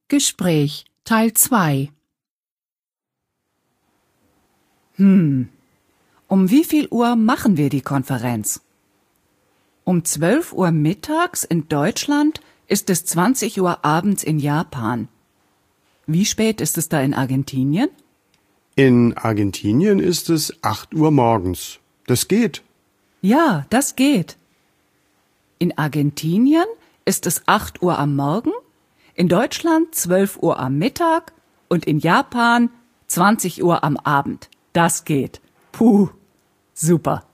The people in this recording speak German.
Gespräch Teil 2. Um wie viel Uhr machen wir die Konferenz? Um 12 Uhr mittags in Deutschland ist es 20 Uhr abends in Japan. Wie spät ist es da in Argentinien? In Argentinien ist es 8 Uhr morgens. Das geht. Ja, das geht. In Argentinien ist es 8 Uhr am Morgen, in Deutschland 12 Uhr am Mittag und in Japan 20 Uhr am Abend. Das geht. Puh, super.